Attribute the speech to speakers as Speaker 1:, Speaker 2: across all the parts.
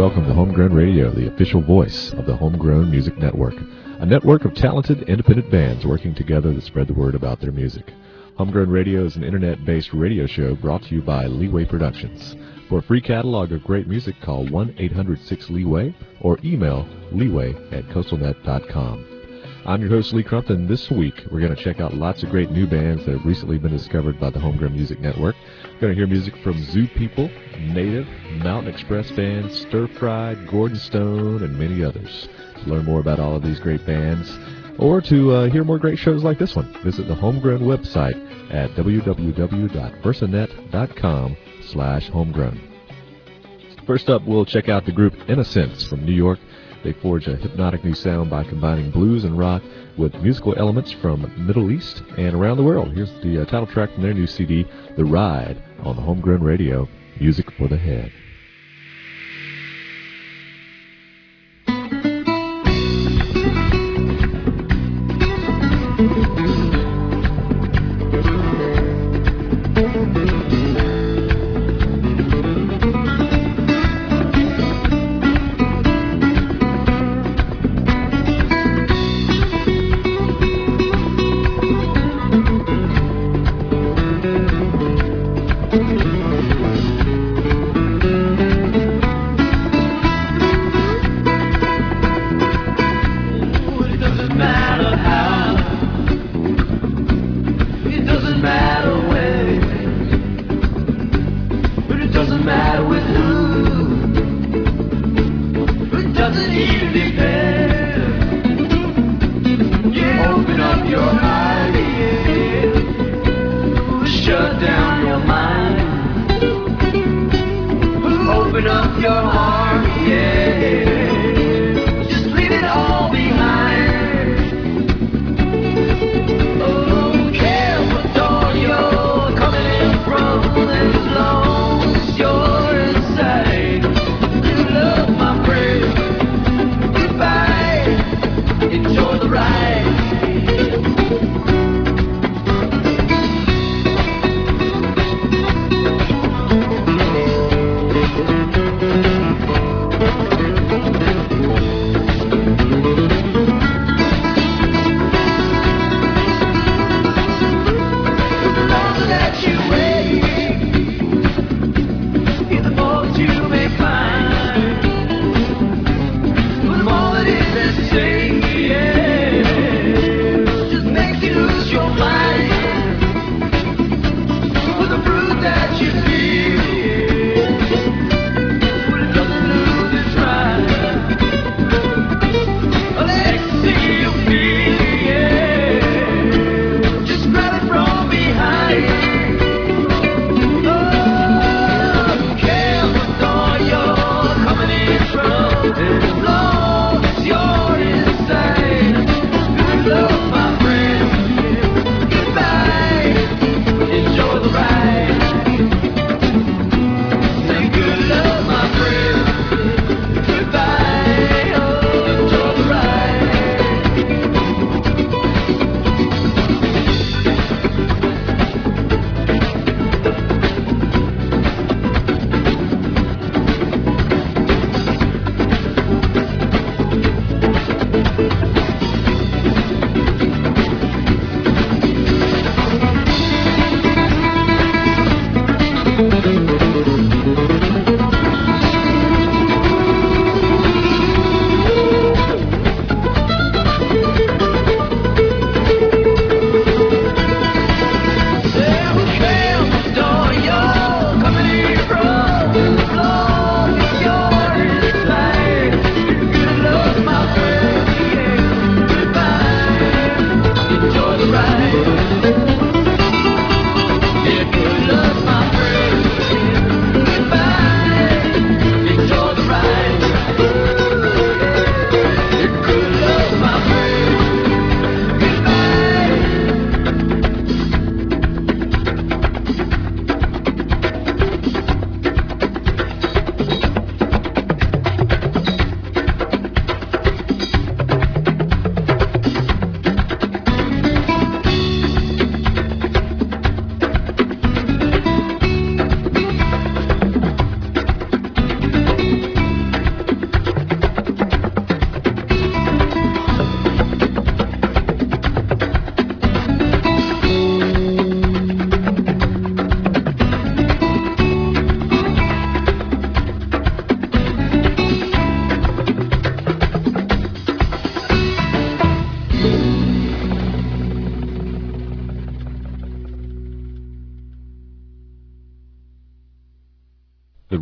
Speaker 1: welcome to Homegrown Radio, the official voice of the Homegrown Music Network, a network of talented, independent bands working together to spread the word about their music. Homegrown Radio is an internet-based radio show brought to you by Leeway Productions. For a free catalog of great music, call 1-800-6-LEEWAY or email leeway@coastalnet.com. I'm your host, Lee Crumpton. This week, we're going to check out lots of great new bands that have recently been discovered by the Homegrown Music Network. We're going to hear music from Zoo People, Native, Mountain Express Band, Stir Fried, Gordon Stone, and many others. To learn more about all of these great bands, or to hear more great shows like this one, visit the Homegrown website at www.versanet.com/homegrown. First up, we'll check out the group Innocence from New York. They forge a hypnotic new sound by combining blues and rock with musical elements from the Middle East and around the world. Here's the title track from their new CD, The Ride, on the Homegrown Radio, Music for the Head.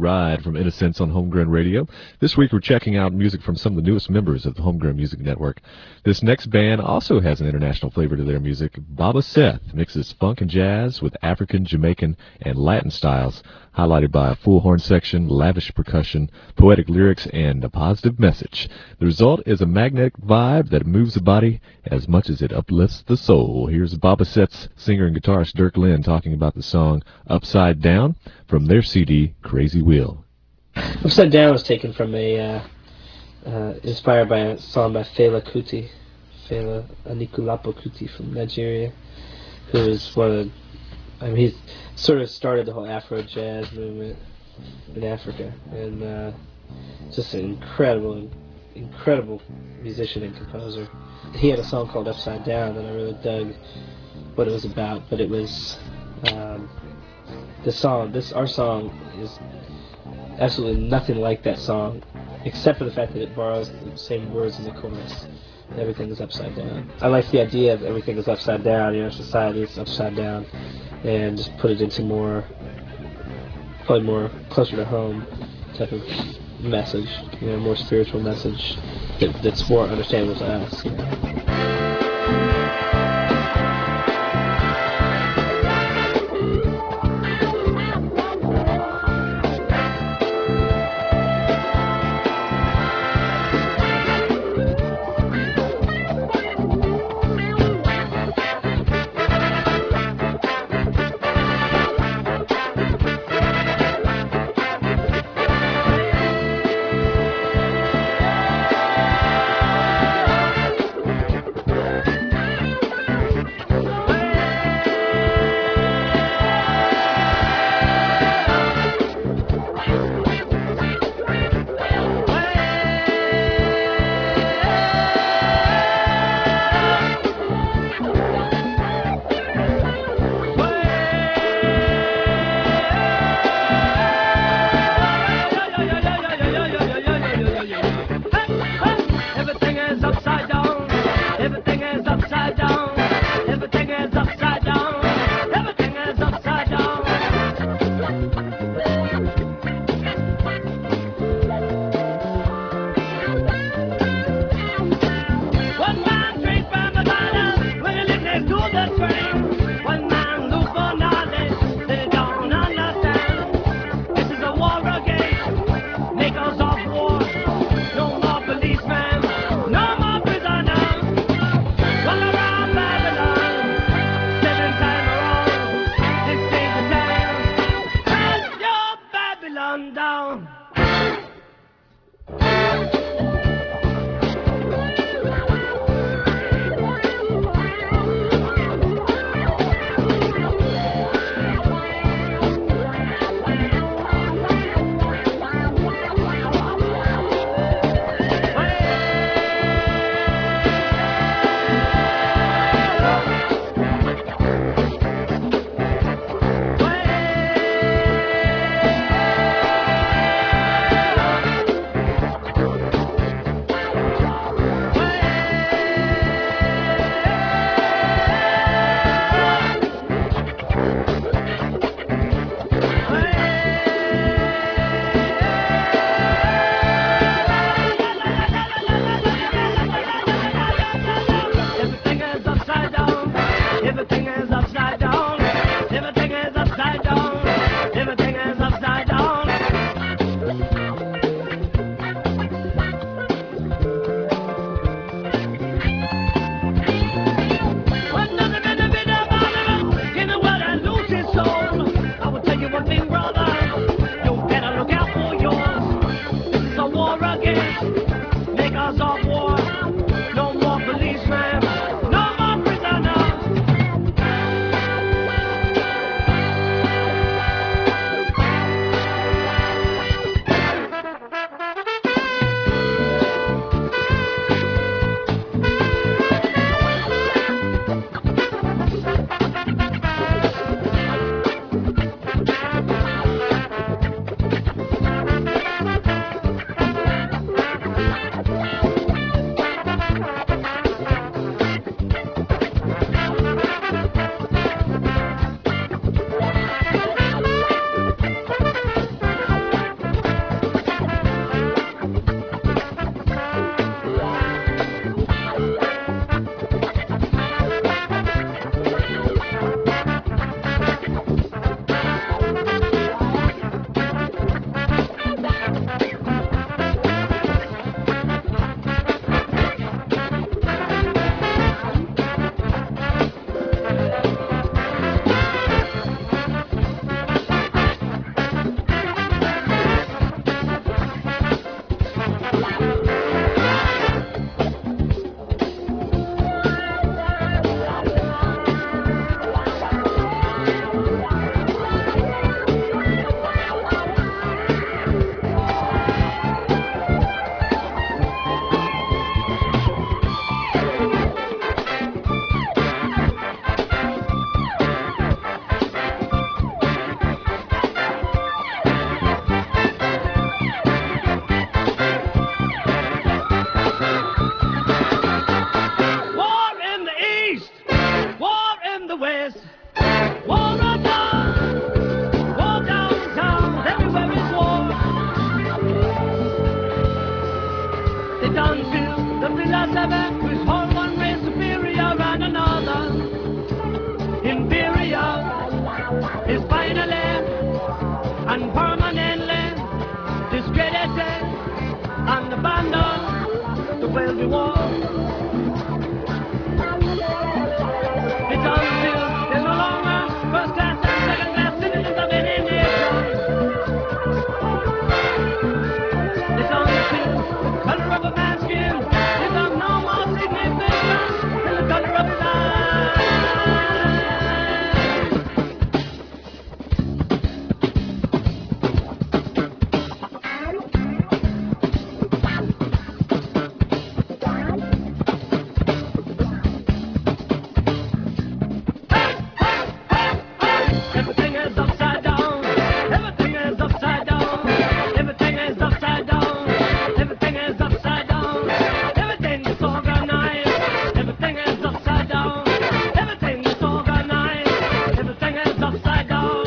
Speaker 1: ride from Innocence on Homegrown Radio. This week we're checking out music from some of the newest members of the Homegrown Music Network. This next band also has an international flavor to their music. Baba Seth mixes funk and jazz with African, Jamaican, and Latin styles, highlighted by a full horn section, lavish percussion, poetic lyrics, and a positive message. The result is a magnetic vibe that moves the body as much as it uplifts the soul. Here's Baba Seth's singer and guitarist Dirk Lynn talking about the song Upside Down from their CD, Crazy Wheel.
Speaker 2: Upside Down was taken from inspired by a song by Fela Anikulapo Kuti from Nigeria, who is he sort of started the whole Afro jazz movement in Africa, and just an incredible musician and composer. He had a song called Upside Down that I really dug what it was about, but it was our song is absolutely nothing like that song, except for the fact that it borrows the same words in the chorus. Everything is upside down. I like the idea of everything is upside down, society is upside down, and just put it into probably more closer to home type of message, more spiritual message that's more understandable to us.
Speaker 3: ourselves, we hold one race superior and another inferior is finally and permanently discredited and abandoned the way we walk. It's until there's no longer first class and second class citizens of any nation. It's until the color of a man's skin is of no more significance than the color of his eyes. Everything is upside down. Everything is upside down. Everything is upside down. Everything is upside down. Everything is organized. Everything is upside down. Everything is organized. Everything is upside down.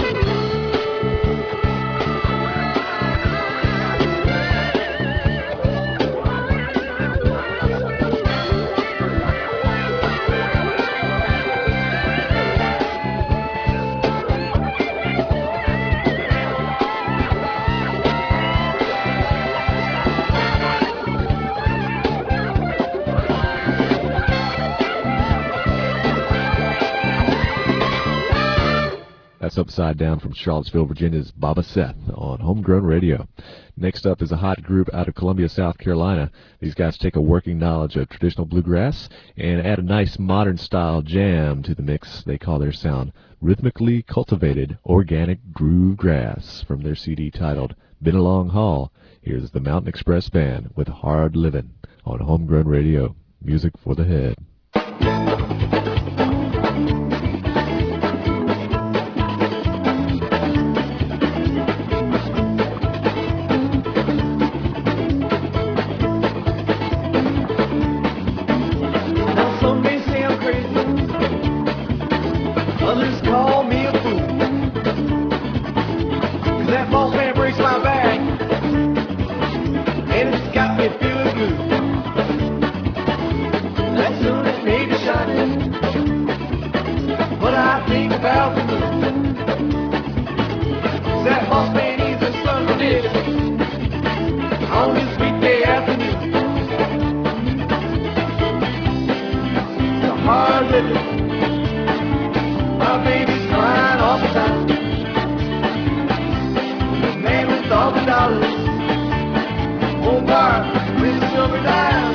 Speaker 1: That's Upside Down from Charlottesville, Virginia's Baba Seth on Homegrown Radio. Next up is a hot group out of Columbia, South Carolina. These guys take a working knowledge of traditional bluegrass and add a nice modern style jam to the mix. They call their sound Rhythmically Cultivated Organic Groove Grass from their CD titled Been a Long Haul. Here's the Mountain Express Band with Hard Livin' on Homegrown Radio. Music for the head.
Speaker 3: Now some may say I'm crazy, others call me a fool. 'Cause that boss man breaks my back, and it's got me feeling blue. That sun that may be shining, but I think about the moon. 'Cause that boss man, he's a son of a bitch on this weekday afternoon. Hard living, my baby's crying all the time. The man with all the dollars, old bar with a silver dime.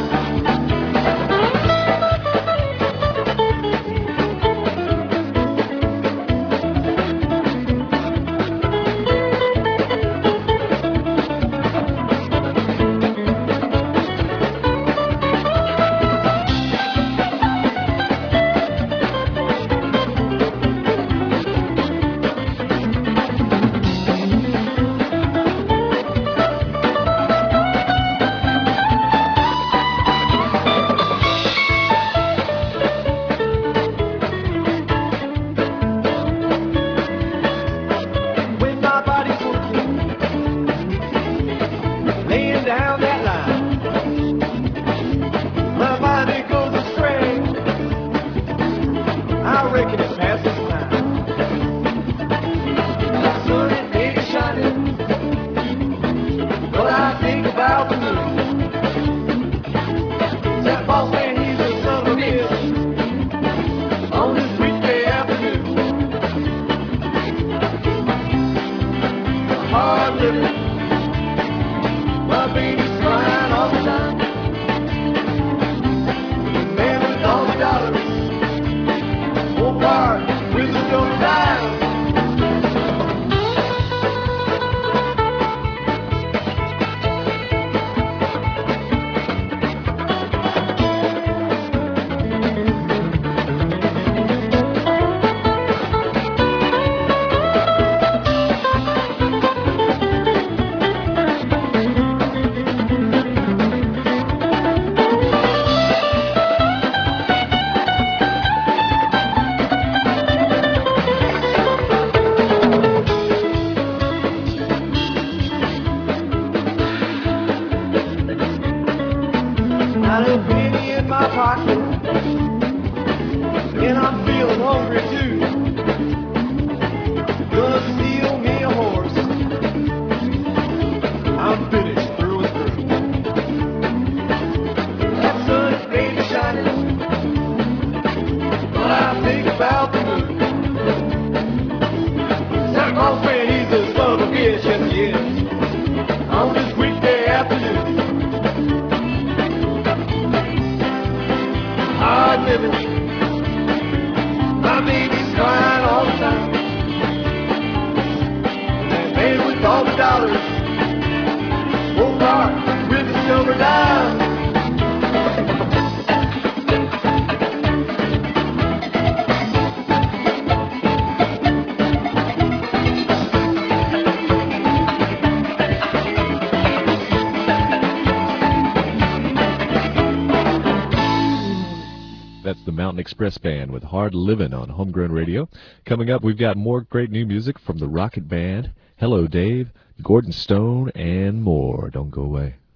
Speaker 4: penny in my pocket, and I'm feeling hungry too. Gonna steal me a horse. I'm finished through and through. That sun is baby shining, but I think about the moon. Santa Claus man, he's a son of a bitch, yes he is. On this weekday afternoon, hard living, my baby's crying all the time. And man with all the dollars, work hard with the silver dime.
Speaker 1: That's the Mountain Express Band with Hard Livin' on Homegrown Radio. Coming up, we've got more great new music from the Rocket Band, Hello Dave, Gordon Stone, and more. Don't go away.